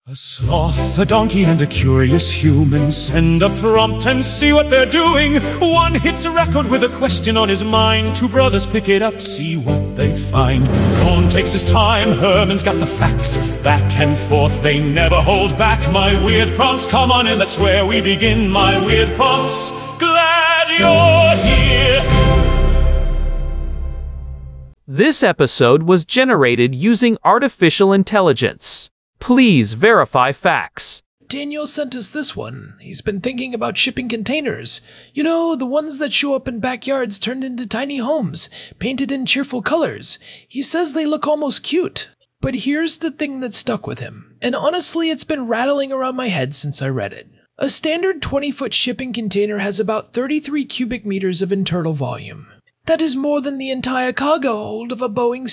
A sloth, a donkey, and a curious human send a prompt and see what they're doing. One hits a record with a question on his mind. Two brothers pick it up, see what they find. Cohn takes his time, Herman's got the facts. Back and forth, they never hold back. My weird prompts, come on in, that's where we begin. My weird prompts, glad you're here. This episode was generated using artificial intelligence. Please verify facts. Daniel sent us this one. He's been thinking about shipping containers. You know, the ones that show up in backyards turned into tiny homes, painted in cheerful colors. He says they look almost cute. But here's the thing that stuck with him, and honestly it's been rattling around my head since I read it. A standard 20-foot shipping container has about 33 cubic meters of internal volume. That is more than the entire cargo hold of a Boeing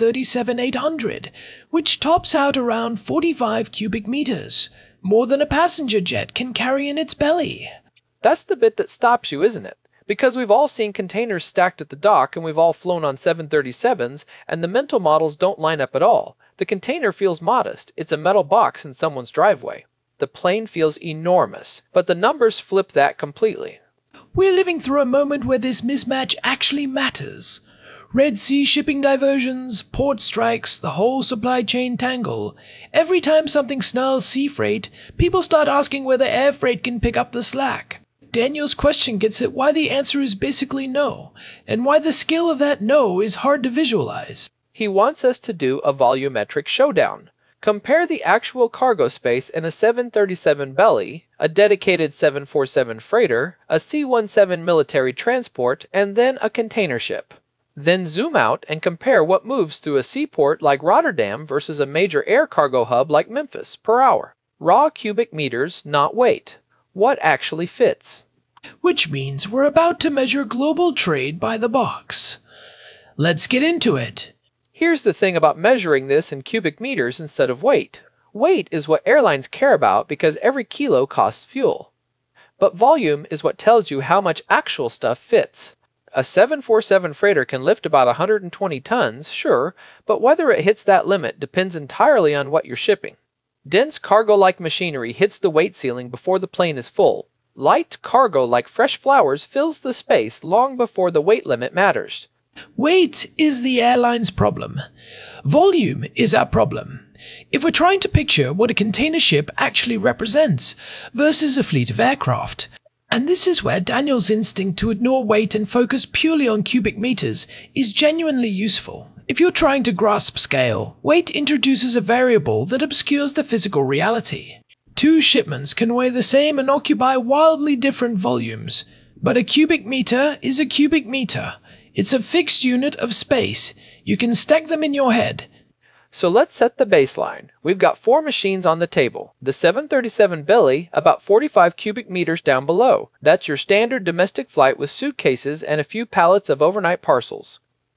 737-800, which tops out around 45 cubic meters, more than a passenger jet can carry in its belly. That's the bit that stops you, isn't it? Because we've all seen containers stacked at the dock and we've all flown on 737s, and the mental models don't line up at all. The container feels modest. It's a metal box in someone's driveway. The plane feels enormous, but the numbers flip that completely. We're living through a moment where this mismatch actually matters. Red Sea shipping diversions, port strikes, the whole supply chain tangle. Every time something snarls sea freight, people start asking whether air freight can pick up the slack. Daniel's question gets at why the answer is basically no, and why the scale of that no is hard to visualize. He wants us to do a volumetric showdown. Compare the actual cargo space in a 737 belly, a dedicated 747 freighter, a C-17 military transport, and then a container ship. Then zoom out and compare what moves through a seaport like Rotterdam versus a major air cargo hub like Memphis per hour. Raw cubic meters, not weight. What actually fits? Which means we're about to measure global trade by the box. Let's get into it. Here's the thing about measuring this in cubic meters instead of weight. Weight is what airlines care about because every kilo costs fuel. But volume is what tells you how much actual stuff fits. A 747 freighter can lift about 120 tons, sure, but whether it hits that limit depends entirely on what you're shipping. Dense cargo-like machinery hits the weight ceiling before the plane is full. Light cargo like fresh flowers fills the space long before the weight limit matters. Weight is the airline's problem. Volume is our problem. If we're trying to picture what a container ship actually represents versus a fleet of aircraft, and this is where Daniel's instinct to ignore weight and focus purely on cubic meters is genuinely useful. If you're trying to grasp scale, weight introduces a variable that obscures the physical reality. Two shipments can weigh the same and occupy wildly different volumes, but a cubic meter is a cubic meter. It's a fixed unit of space. You can stack them in your head. So let's set the baseline. We've got 4 machines on the table. The 737 belly, about 45 cubic meters down below. That's your standard domestic flight with suitcases and a few pallets of overnight parcels.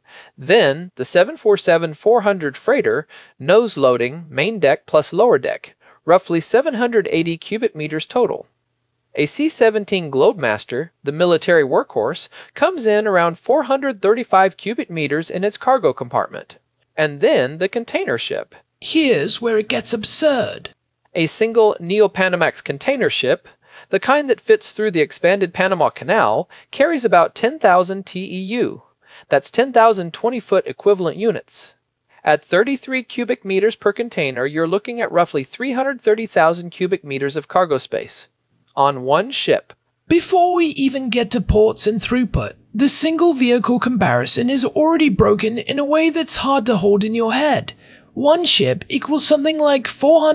Then, the 747-400 freighter, nose loading, main deck plus lower deck, roughly 780 cubic meters total. A C-17 Globemaster, the military workhorse, comes in around 435 cubic meters in its cargo compartment. And then the container ship. Here's where it gets absurd. A single Neo-Panamax container ship, the kind that fits through the expanded Panama Canal, carries about 10,000 TEU. That's 10,000 20-foot equivalent units. At 33 cubic meters per container, you're looking at roughly 330,000 cubic meters of cargo space. On one ship. Before we even get to ports and throughput, the single vehicle comparison is already broken in a way that's hard to hold in your head. One ship equals something like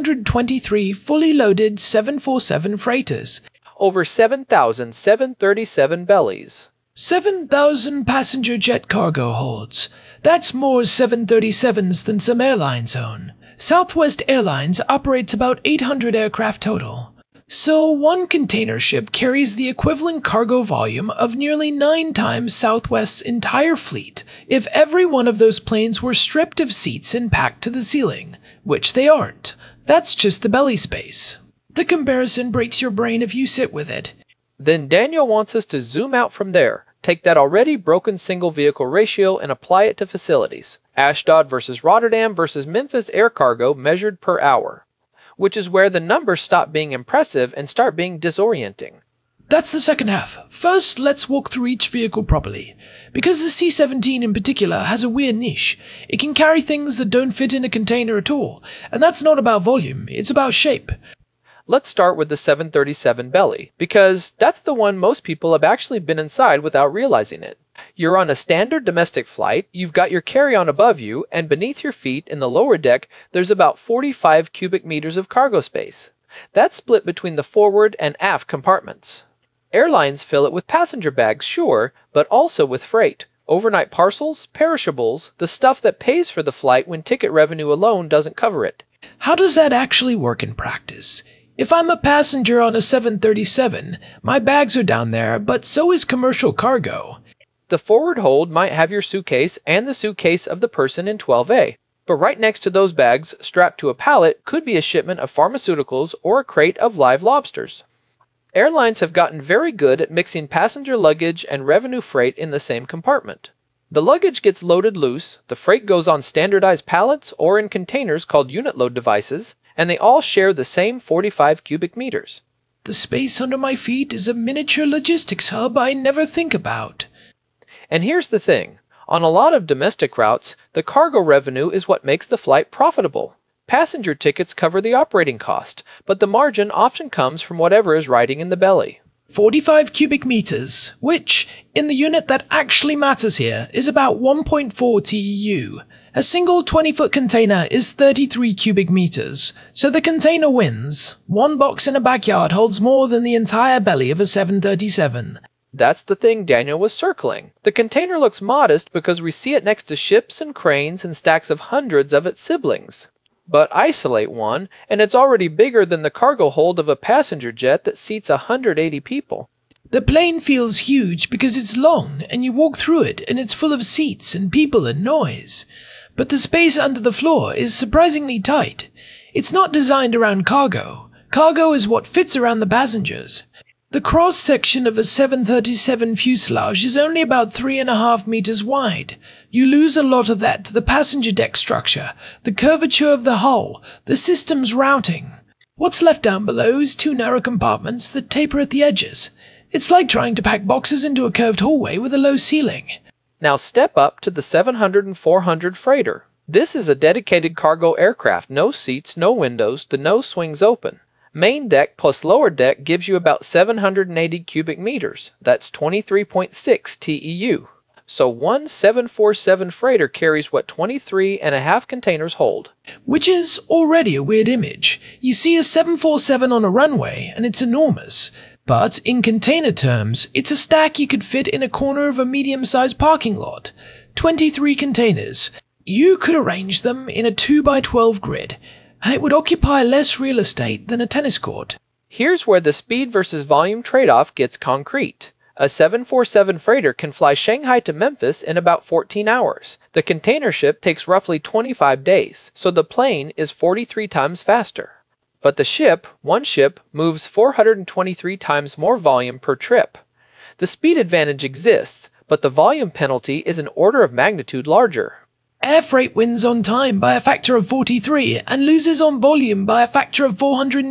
423 fully loaded 747 freighters. Over 7,000 737 bellies. 7,000 passenger jet cargo holds. That's more 737s than some airlines own. Southwest Airlines operates about 800 aircraft total. So one container ship carries the equivalent cargo volume of nearly 9 times Southwest's entire fleet if every one of those planes were stripped of seats and packed to the ceiling, which they aren't. That's just the belly space. The comparison breaks your brain if you sit with it. Then Daniel wants us to zoom out from there, take that already broken single vehicle ratio and apply it to facilities. Ashdod versus Rotterdam versus Memphis air cargo measured per hour. which is where the numbers stop being impressive and start being disorienting. That's the second half. First, let's walk through each vehicle properly. Because the C-17 in particular has a weird niche, it can carry things that don't fit in a container at all, and that's not about volume, it's about shape. Let's start with the 737 belly, because that's the one most people have actually been inside without realizing it. You're on a standard domestic flight, you've got your carry-on above you, and beneath your feet in the lower deck, there's about 45 cubic meters of cargo space. That's split between the forward and aft compartments. Airlines fill it with passenger bags, sure, but also with freight. Overnight parcels, perishables, the stuff that pays for the flight when ticket revenue alone doesn't cover it. How does that actually work in practice? If I'm a passenger on a 737, my bags are down there, but so is commercial cargo. The forward hold might have your suitcase and the suitcase of the person in 12A, but right next to those bags, strapped to a pallet, could be a shipment of pharmaceuticals or a crate of live lobsters. Airlines have gotten very good at mixing passenger luggage and revenue freight in the same compartment. The luggage gets loaded loose, the freight goes on standardized pallets or in containers called unit load devices, and they all share the same 45 cubic meters. The space under my feet is a miniature logistics hub I never think about. And here's the thing. On a lot of domestic routes, the cargo revenue is what makes the flight profitable. Passenger tickets cover the operating cost, but the margin often comes from whatever is riding in the belly. 45 cubic meters, which, in the unit that actually matters here, is about 1.4 TEU. A single 20-foot container is 33 cubic meters, so the container wins. One box in a backyard holds more than the entire belly of a 737. That's the thing Daniel was circling. The container looks modest because we see it next to ships and cranes and stacks of hundreds of its siblings. But isolate one, and it's already bigger than the cargo hold of a passenger jet that seats 180 people. The plane feels huge because it's long, and you walk through it, and it's full of seats and people and noise. But the space under the floor is surprisingly tight. It's not designed around cargo. Cargo is what fits around the passengers. The cross-section of a 737 fuselage is only about 3.5 meters wide. You lose a lot of that to the passenger deck structure, the curvature of the hull, the system's routing. What's left down below is 2 narrow compartments that taper at the edges. It's like trying to pack boxes into a curved hallway with a low ceiling. Now step up to the 700 and 400 freighter. This is a dedicated cargo aircraft, no seats, no windows, the nose swings open. Main deck plus lower deck gives you about 780 cubic meters. That's 23.6 TEU. So one 747 freighter carries what 23.5 containers hold. Which is already a weird image. You see a 747 on a runway, and it's enormous. But in container terms, it's a stack you could fit in a corner of a medium-sized parking lot. 23 containers. You could arrange them in a 2x12 grid. It would occupy less real estate than a tennis court. Here's where the speed versus volume trade-off gets concrete. A 747 freighter can fly Shanghai to Memphis in about 14 hours. The container ship takes roughly 25 days, so the plane is 43 times faster. But the one ship, moves 423 times more volume per trip. The speed advantage exists, but the volume penalty is an order of magnitude larger. Air freight wins on time by a factor of 43 and loses on volume by a factor of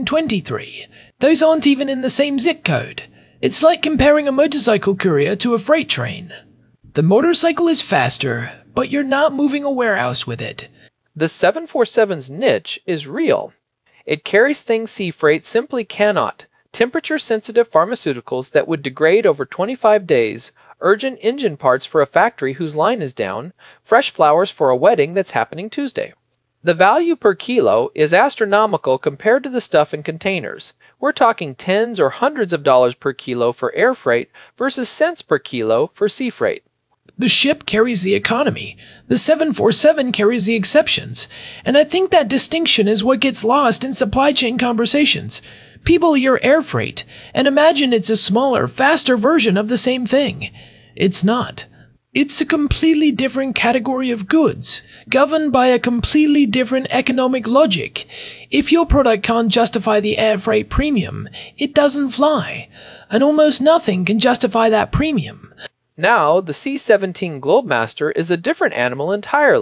423. Those aren't even in the same zip code. It's like comparing a motorcycle courier to a freight train. The motorcycle is faster, but you're not moving a warehouse with it. The 747's niche is real. It carries things sea freight simply cannot. Temperature-sensitive pharmaceuticals that would degrade over 25 days, urgent engine parts for a factory whose line is down, fresh flowers for a wedding that's happening Tuesday. The value per kilo is astronomical compared to the stuff in containers. We're talking tens or hundreds of dollars per kilo for air freight versus cents per kilo for sea freight. The ship carries the economy. The 747 carries the exceptions. And I think that distinction is what gets lost in supply chain conversations. People hear air freight and imagine it's a smaller, faster version of the same thing. It's not. It's a completely different category of goods, governed by a completely different economic logic. If your product can't justify the air freight premium, it doesn't fly. And almost nothing can justify that premium. Now, the C-17 Globemaster is a different animal entirely.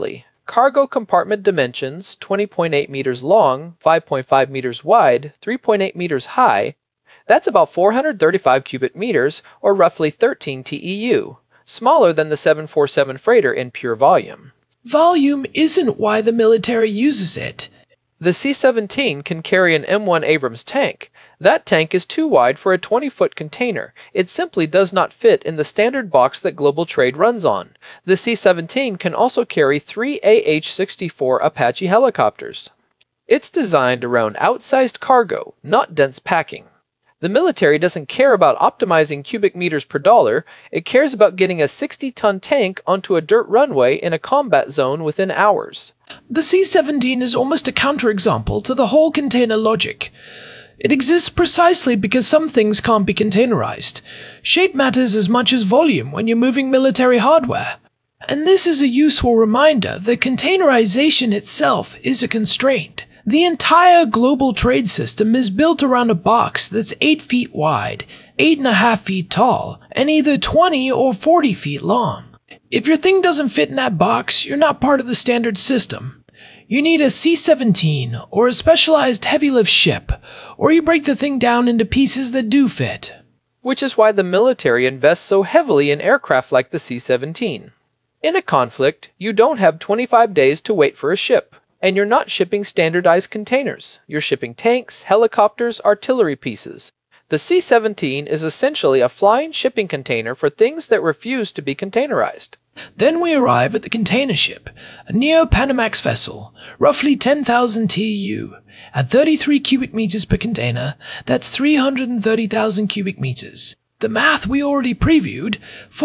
Cargo compartment dimensions, 20.8 meters long, 5.5 meters wide, 3.8 meters high. That's about 435 cubic meters, or roughly 13 TEU, smaller than the 747 freighter in pure volume. Volume isn't why the military uses it. The C-17 can carry an M1 Abrams tank. That tank is too wide for a 20-foot container. It simply does not fit in the standard box that global trade runs on. The C-17 can also carry 3 AH-64 Apache helicopters. It's designed around outsized cargo, not dense packing. The military doesn't care about optimizing cubic meters per dollar. It cares about getting a 60-ton tank onto a dirt runway in a combat zone within hours. The C-17 is almost a counterexample to the whole container logic. It exists precisely because some things can't be containerized. Shape matters as much as volume when you're moving military hardware. And this is a useful reminder that containerization itself is a constraint. The entire global trade system is built around a box that's 8 feet wide, 8.5 feet tall, and either 20 or 40 feet long. If your thing doesn't fit in that box, you're not part of the standard system. You need a C-17 or a specialized heavy-lift ship, or you break the thing down into pieces that do fit. Which is why the military invests so heavily in aircraft like the C-17. In a conflict, you don't have 25 days to wait for a ship. And you're not shipping standardized containers. You're shipping tanks, helicopters, artillery pieces. The C-17 is essentially a flying shipping container for things that refuse to be containerized. Then we arrive at the container ship, a Neo-Panamax vessel, roughly 10,000 TEU. At 33 cubic meters per container, that's 330,000 cubic meters. The math we already previewed,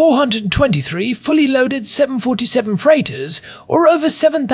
423 fully loaded 747 freighters, or over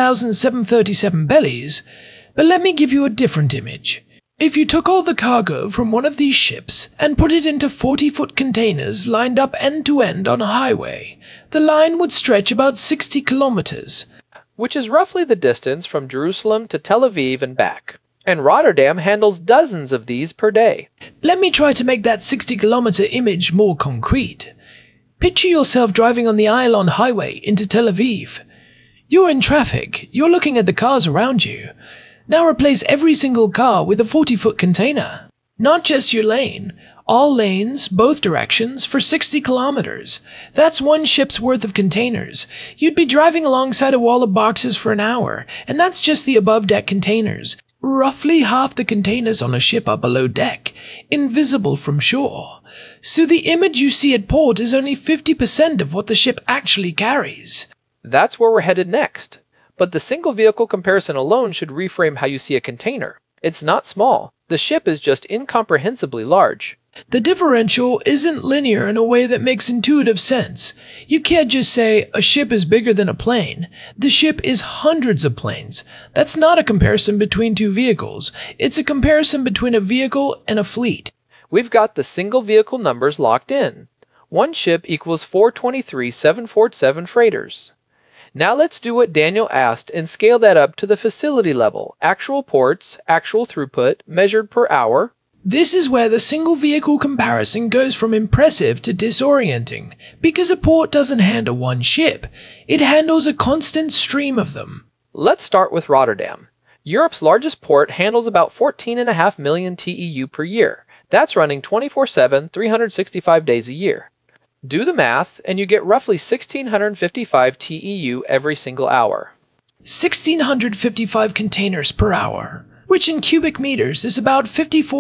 7,737 bellies. But let me give you a different image. If you took all the cargo from one of these ships and put it into 40-foot containers lined up end-to-end on a highway, the line would stretch about 60 kilometers. Which is roughly the distance from Jerusalem to Tel Aviv and back. And Rotterdam handles dozens of these per day. Let me try to make that 60-kilometer image more concrete. Picture yourself driving on the Ayalon Highway into Tel Aviv. You're in traffic. You're looking at the cars around you. Now replace every single car with a 40-foot container. Not just your lane. All lanes, both directions, for 60 kilometers. That's one ship's worth of containers. You'd be driving alongside a wall of boxes for an hour, and that's just the above-deck containers. Roughly half the containers on a ship are below deck, invisible from shore. So the image you see at port is only 50% of what the ship actually carries. That's where we're headed next. But the single vehicle comparison alone should reframe how you see a container. It's not small. The ship is just incomprehensibly large. The differential isn't linear in a way that makes intuitive sense. You can't just say a ship is bigger than a plane. The ship is hundreds of planes. That's not a comparison between two vehicles. It's a comparison between a vehicle and a fleet. We've got the single vehicle numbers locked in. One ship equals 423 747 freighters. Now let's do what Daniel asked and scale that up to the facility level. Actual ports, actual throughput, measured per hour. This is where the single vehicle comparison goes from impressive to disorienting, because a port doesn't handle one ship. It handles a constant stream of them. Let's start with Rotterdam. Europe's largest port handles about 14.5 million TEU per year. That's running 24/7, 365 days a year. Do the math, and you get roughly 1,655 TEU every single hour. 1,655 containers per hour, which in cubic meters is about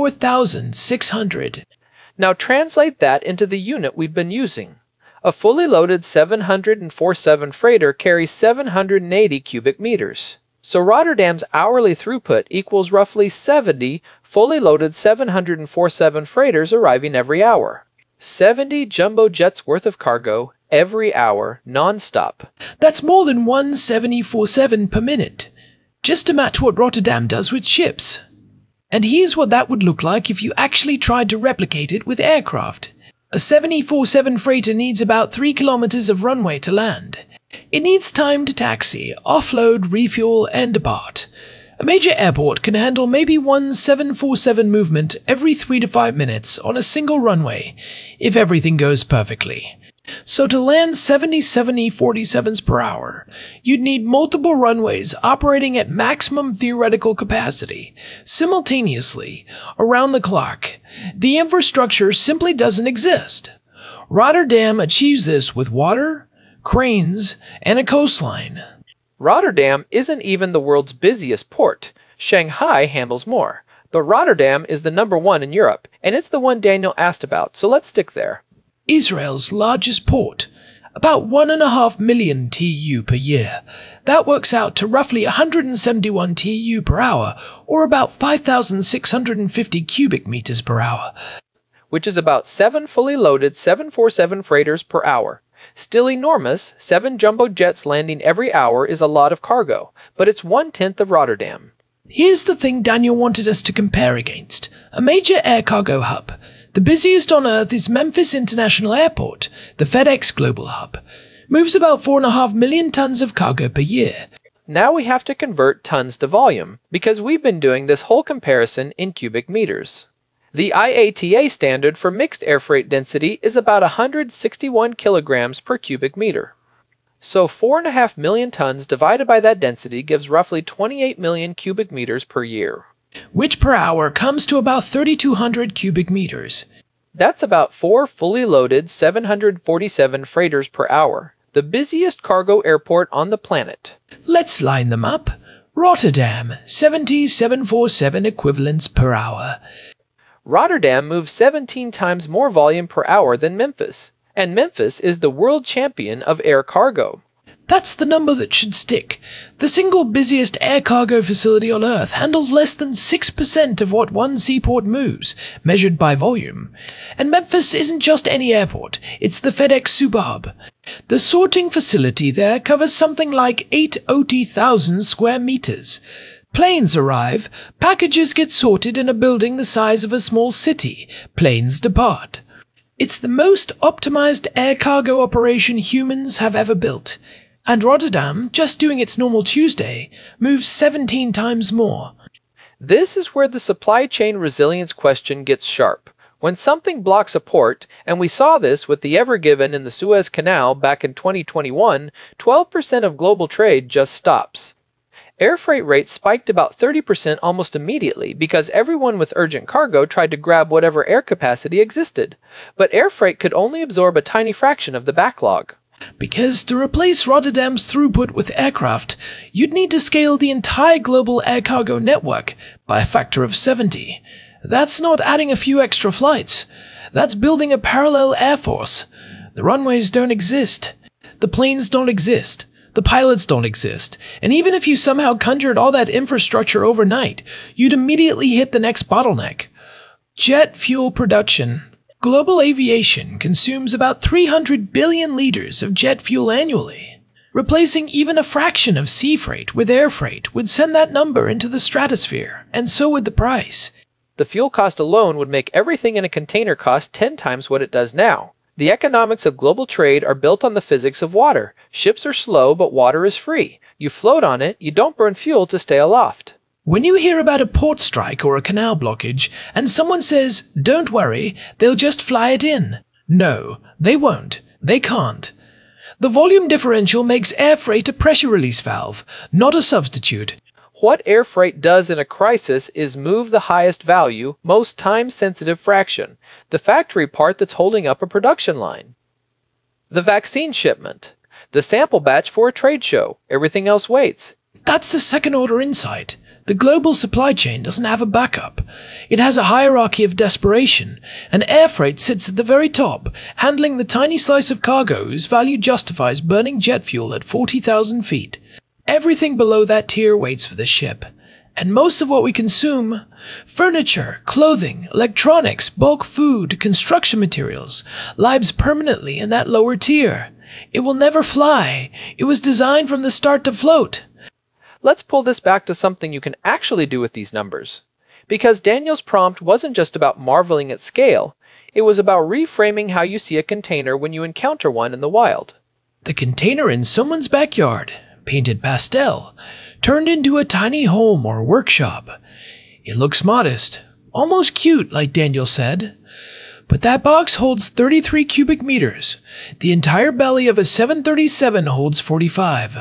54,600. Now translate that into the unit we've been using. A fully loaded 747 freighter carries 780 cubic meters. So Rotterdam's hourly throughput equals roughly 70 fully loaded 747 freighters arriving every hour. 70 jumbo jets worth of cargo every hour, non-stop. That's more than one 747 per minute, just to match what Rotterdam does with ships. And here's what that would look like if you actually tried to replicate it with aircraft. A 747 freighter needs about 3 kilometers of runway to land. It needs time to taxi, offload, refuel, and depart. A major airport can handle maybe one 747 movement every 3 to 5 minutes on a single runway, if everything goes perfectly. So to land 70-70-47s per hour, you'd need multiple runways operating at maximum theoretical capacity, simultaneously, around the clock. The infrastructure simply doesn't exist. Rotterdam achieves this with water, cranes, and a coastline. Rotterdam isn't even the world's busiest port. Shanghai handles more. But Rotterdam is the number one in Europe, and it's the one Daniel asked about, so let's stick there. Israel's largest port, about 1.5 million TEU per year. That works out to roughly 171 TEU per hour, or about 5,650 cubic meters per hour. Which is about 7 fully loaded 747 freighters per hour. Still enormous, 7 jumbo jets landing every hour is a lot of cargo, but it's 1/10 of Rotterdam. Here's the thing Daniel wanted us to compare against. A major air cargo hub. The busiest on Earth is Memphis International Airport, the FedEx Global Hub. Moves about 4.5 million tons of cargo per year. Now we have to convert tons to volume, because we've been doing this whole comparison in cubic meters. The IATA standard for mixed air freight density is about 161 kilograms per cubic meter. So 4.5 million tons divided by that density gives roughly 28 million cubic meters per year. Which per hour comes to about 3,200 cubic meters. That's about 4 fully loaded 747 freighters per hour, the busiest cargo airport on the planet. Let's line them up. Rotterdam, 70 747 equivalents per hour. Rotterdam moves 17 times more volume per hour than Memphis, and Memphis is the world champion of air cargo. That's the number that should stick. The single busiest air cargo facility on Earth handles less than 6% of what one seaport moves, measured by volume. And Memphis isn't just any airport, it's the FedEx Superhub. The sorting facility there covers something like 80,000 square meters. Planes arrive, packages get sorted in a building the size of a small city, planes depart. It's the most optimized air cargo operation humans have ever built. And Rotterdam, just doing its normal Tuesday, moves 17 times more. This is where the supply chain resilience question gets sharp. When something blocks a port, and we saw this with the Ever Given in the Suez Canal back in 2021, 12% of global trade just stops. Air freight rates spiked about 30% almost immediately because everyone with urgent cargo tried to grab whatever air capacity existed. But air freight could only absorb a tiny fraction of the backlog. Because to replace Rotterdam's throughput with aircraft, you'd need to scale the entire global air cargo network by a factor of 70. That's not adding a few extra flights. That's building a parallel air force. The runways don't exist. The planes don't exist. The pilots don't exist. And even if you somehow conjured all that infrastructure overnight, you'd immediately hit the next bottleneck. Jet fuel production. Global aviation consumes about 300 billion liters of jet fuel annually. Replacing even a fraction of sea freight with air freight would send that number into the stratosphere, and so would the price. The fuel cost alone would make everything in a container cost 10 times what it does now. The economics of global trade are built on the physics of water. Ships are slow, but water is free. You float on it, you don't burn fuel to stay aloft. When you hear about a port strike or a canal blockage, and someone says, "Don't worry, they'll just fly it in." No, they won't. They can't. The volume differential makes air freight a pressure release valve, not a substitute. What air freight does in a crisis is move the highest value, most time-sensitive fraction, the factory part that's holding up a production line. The vaccine shipment, the sample batch for a trade show, everything else waits. That's the second-order insight. The global supply chain doesn't have a backup. It has a hierarchy of desperation, and air freight sits at the very top, handling the tiny slice of cargo whose value justifies burning jet fuel at 40,000 feet. Everything below that tier waits for the ship. And most of what we consume, furniture, clothing, electronics, bulk food, construction materials, lives permanently in that lower tier. It will never fly. It was designed from the start to float. Let's pull this back to something you can actually do with these numbers. Because Daniel's prompt wasn't just about marveling at scale, it was about reframing how you see a container when you encounter one in the wild. The container in someone's backyard, painted pastel, turned into a tiny home or workshop. It looks modest, almost cute, like Daniel said. but that box holds 33 cubic meters. The entire belly of a 737 holds 45.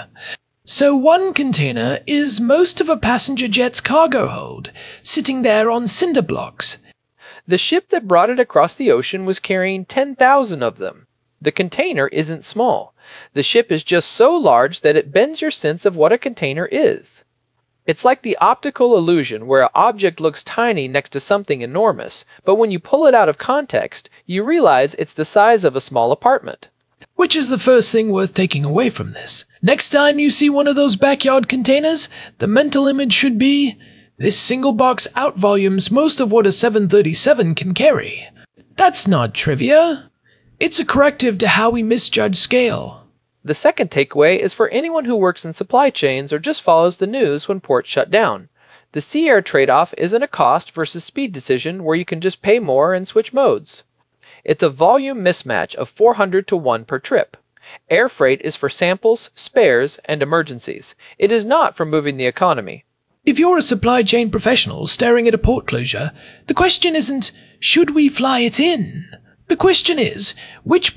So one container is most of a passenger jet's cargo hold, sitting there on cinder blocks. The ship that brought it across the ocean was carrying 10,000 of them. The container isn't small. The ship is just so large that it bends your sense of what a container is. It's like the optical illusion where an object looks tiny next to something enormous, but when you pull it out of context, you realize it's the size of a small apartment. Which is the first thing worth taking away from this. Next time you see one of those backyard containers, the mental image should be, this single box outvolumes most of what a 737 can carry. That's not trivia. It's a corrective to how we misjudge scale. The second takeaway is for anyone who works in supply chains or just follows the news when ports shut down. The sea-air trade-off isn't a cost versus speed decision where you can just pay more and switch modes. It's a volume mismatch of 400 to 1 per trip. Air freight is for samples, spares, and emergencies. It is not for moving the economy. If you're a supply chain professional staring at a port closure, the question isn't, should we fly it in? The question is, which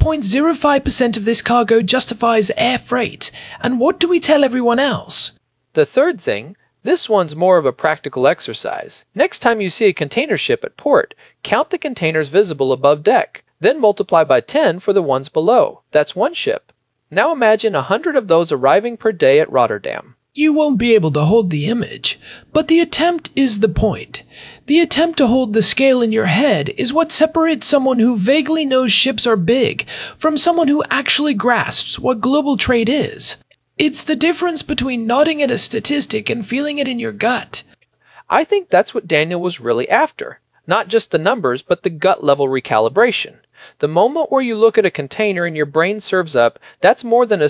0.05% of this cargo justifies air freight, and what do we tell everyone else? The third thing, this one's more of a practical exercise. Next time you see a container ship at port, count the containers visible above deck, then multiply by 10 for the ones below. That's one ship. Now imagine 100 of those arriving per day at Rotterdam. You won't be able to hold the image, but the attempt is the point. The attempt to hold the scale in your head is what separates someone who vaguely knows ships are big from someone who actually grasps what global trade is. It's the difference between nodding at a statistic and feeling it in your gut. I think that's what Daniel was really after. Not just the numbers, but the gut-level recalibration. The moment where you look at a container and your brain serves up, that's more than a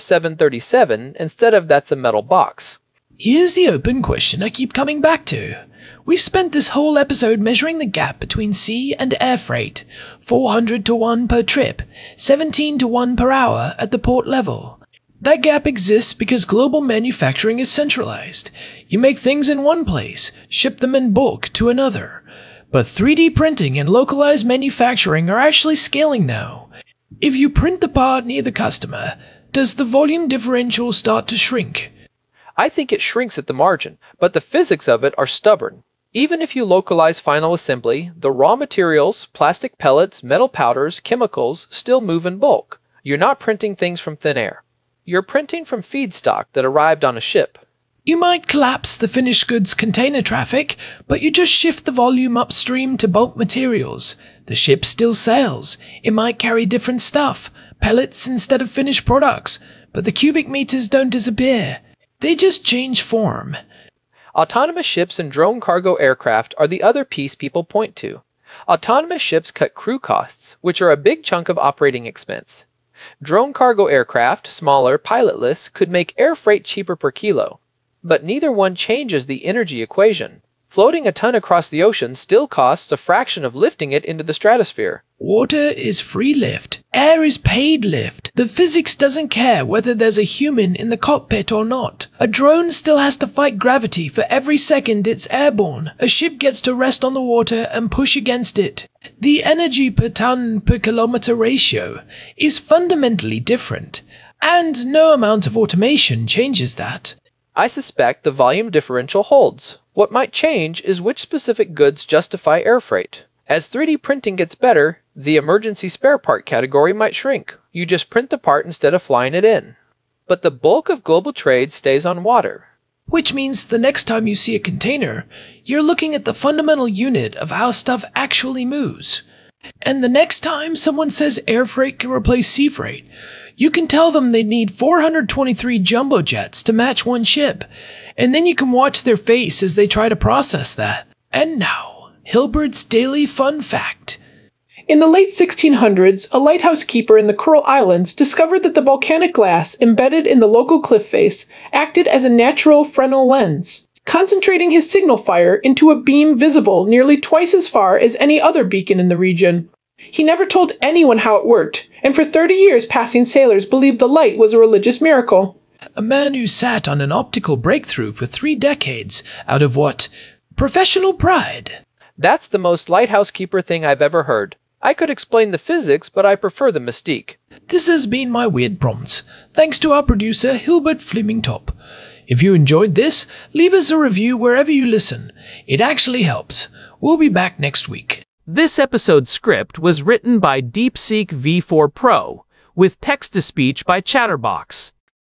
737, instead of that's a metal box. Here's the open question I keep coming back to. We've spent this whole episode measuring the gap between sea and air freight. 400 to 1 per trip, 17 to 1 per hour at the port level. That gap exists because global manufacturing is centralized. You make things in one place, ship them in bulk to another. But 3D printing and localized manufacturing are actually scaling now. If you print the part near the customer, does the volume differential start to shrink? I think it shrinks at the margin, but the physics of it are stubborn. Even if you localize final assembly, the raw materials, plastic pellets, metal powders, chemicals, still move in bulk. You're not printing things from thin air. You're printing from feedstock that arrived on a ship. You might collapse the finished goods container traffic, but you just shift the volume upstream to bulk materials. The ship still sails. It might carry different stuff, pellets instead of finished products, but the cubic meters don't disappear. They just change form. Autonomous ships and drone cargo aircraft are the other piece people point to. Autonomous ships cut crew costs, which are a big chunk of operating expense. Drone cargo aircraft, smaller, pilotless, could make air freight cheaper per kilo. But neither one changes the energy equation. Floating a ton across the ocean still costs a fraction of lifting it into the stratosphere. Water is free lift. Air is paid lift. The physics doesn't care whether there's a human in the cockpit or not. A drone still has to fight gravity for every second it's airborne. A ship gets to rest on the water and push against it. The energy per ton per kilometer ratio is fundamentally different, and no amount of automation changes that. I suspect the volume differential holds. What might change is which specific goods justify air freight. As 3D printing gets better, the emergency spare part category might shrink. You just print the part instead of flying it in. But the bulk of global trade stays on water. Which means the next time you see a container, you're looking at the fundamental unit of how stuff actually moves. And the next time someone says air freight can replace sea freight, you can tell them they need 423 jumbo jets to match one ship, and then you can watch their face as they try to process that. And now, Hilbert's Daily Fun Fact. In the late 1600s, a lighthouse keeper in the Coral Islands discovered that the volcanic glass embedded in the local cliff face acted as a natural Fresnel lens, concentrating his signal fire into a beam visible nearly twice as far as any other beacon in the region. He never told anyone how it worked, and for 30 years passing sailors believed the light was a religious miracle. A man who sat on an optical breakthrough for 3 decades out of what? Professional pride. That's the most lighthouse keeper thing I've ever heard. I could explain the physics, but I prefer the mystique. This has been my Weird Prompts, thanks to our producer Hilbert Flemingtop. If you enjoyed this, leave us a review wherever you listen. It actually helps. We'll be back next week. This episode's script was written by DeepSeek V4 Pro, with text-to-speech by Chatterbox.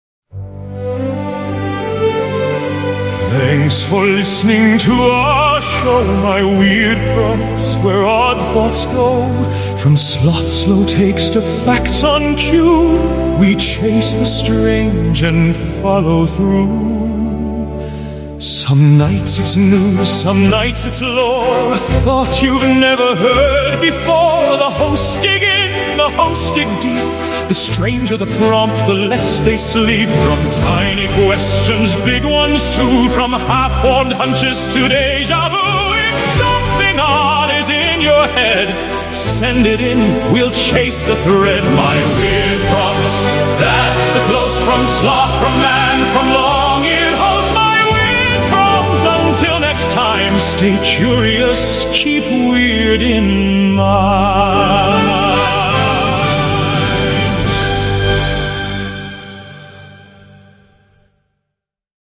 Thanks for listening to our show, my weird prompts, where odd thoughts go. From sloth slow takes to facts on cue, we chase the strange and follow through. Some nights it's news, some nights it's lore, a thought you've never heard before. The hosts dig in, the hosts dig deep. The stranger the prompt, the less they sleep. From tiny questions, big ones too. From half-formed hunches to deja vu. If something odd is in your head, send it in, we'll chase the thread. My weird prompts, that's the close from sloth, from man, from long-eared host. My weird prompts, until next time, stay curious, keep weird in mind.